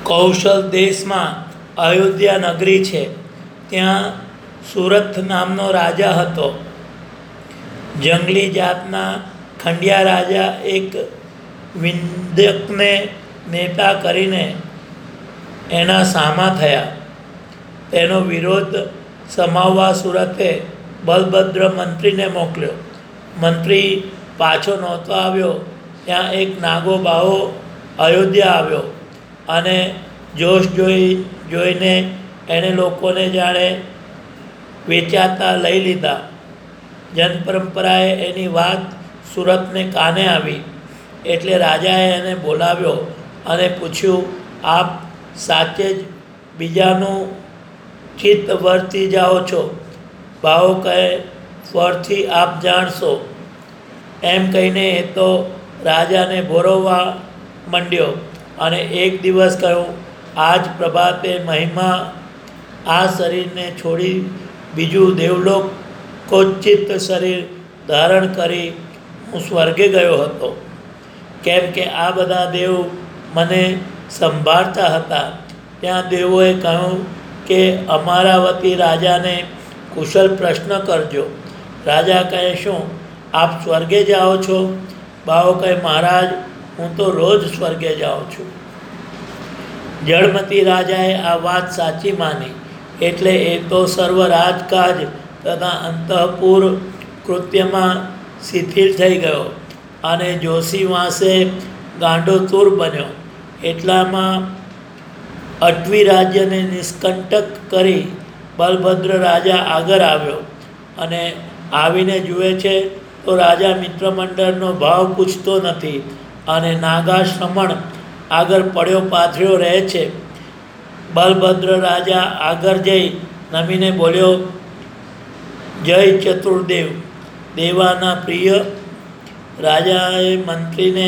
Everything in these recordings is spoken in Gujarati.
કૌશલ દેશમાં અયોધ્યા નગરી છે. ત્યાં સુરથ નામનો રાજા હતો. જંગલી જાતના ખંડિયા રાજા એક વિંધ્યકને નેતા કરીને એના સામા થયા. તેનો વિરોધ સમાવવા સુરતે બલભદ્ર મંત્રીને મોકલ્યો. મંત્રી પાછો નહોતો આવ્યો ત્યાં એક નાગો બાવો અયોધ્યા આવ્યો અને જોશ જોઈને એણે લોકોને જાણે વેચાતા લઈ લીધા. જનપરંપરાએ એની વાત સુરતને કાને આવી એટલે રાજાએ એને બોલાવ્યો અને પૂછ્યું, આપ સાચે જ બીજાનું ચિત્ત વર્તી જાઓ છો? ભાવો કહે, ફળથી આપ જાણશો. એમ કહીને એ તો રાજાને ભોરવવા માંડ્યો અને એક દિવસ કહ્યું, આજ પ્રભાતે મહિમા આ શરીરને છોડી બીજું દેવલોક કોચિત શરીર ધારણ કરી હું સ્વર્ગે ગયો હતો. કેમ કે આ બધા દેવ મને સંભાળતા હતા. ત્યાં દેવોએ કહ્યું કે અમારા વતી રાજાને કુશલ પ્રશ્ન કરજો. રાજા કહે, શું આપ સ્વર્ગે જાઓ છો? બાવો કહે, મહારાજ હું તો રોજ સ્વર્ગે જાઉં છું. જળમતી રાજાએ આ વાત સાચી માની એટલે એ તો સર્વ રાજકાજ તથા અંતઃપુર કૃત્યમાં શિથિલ થઈ ગયો અને જોશી વાંસે ગાંડોતુર બન્યો. એટલામાં અટવી રાજ્યને નિષ્કંટક કરી બલભદ્ર રાજા આગળ આવ્યો અને આવીને જુએ છે તો રાજા મિત્રમંડળનો ભાવ પૂછતો નથી અને નાગાશ્રમણ આગળ પડ્યો પાથર્યો રહે છે. બલભદ્ર રાજા આગળ જઈ નમીને બોલ્યો, જય ચતુર્દેવ, દેવાના પ્રિય. રાજાએ મંત્રીને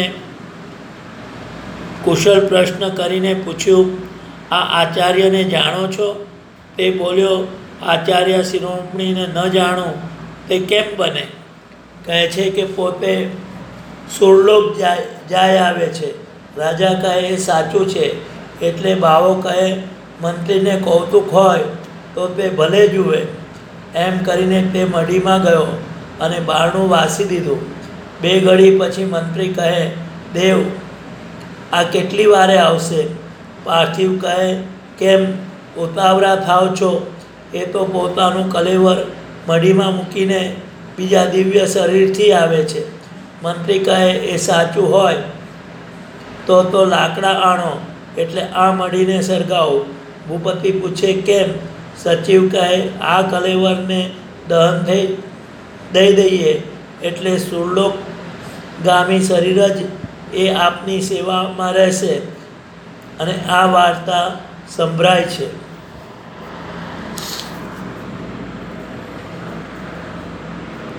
કુશળ પ્રશ્ન કરીને પૂછ્યું, આ આચાર્યને જાણો છો? તે બોલ્યો, આચાર્ય શિરોમણીને ન જાણું તે કેમ બને? કહે છે કે પોતે સુરલોક જાય આવે છે. રાજા કહે, એ સાચું છે. એટલે ભાવો કહે, મંત્રીને કૌતુક હોય તો તે ભલે જુએ. એમ કરીને તે મઢીમાં ગયો અને બારણું વાસી દીધું. 2 ઘડી પછી મંત્રી કહે, દેવ આ કેટલી વારે આવશે? પાર્થિવ કહે, કેમ ઉતાવળા થાવ છો? એ તો પોતાનું કલેવર મઢીમાં મૂકીને બીજા દિવ્ય શરીરથી આવે છે. મંત્રી કહે, એ સાચું હોય તો લાકડા આણો એટલે આ મઢીને સળગાવો. ભૂપતિ પૂછે, કેમ? સચિવ કહે, આ કલેવરને દહન દઈ દઈએ એટલે સુરલોકગામી શરીર જ એ આપની સેવામાં રહેશે. અને આ વાર્તા સંભળાય છે.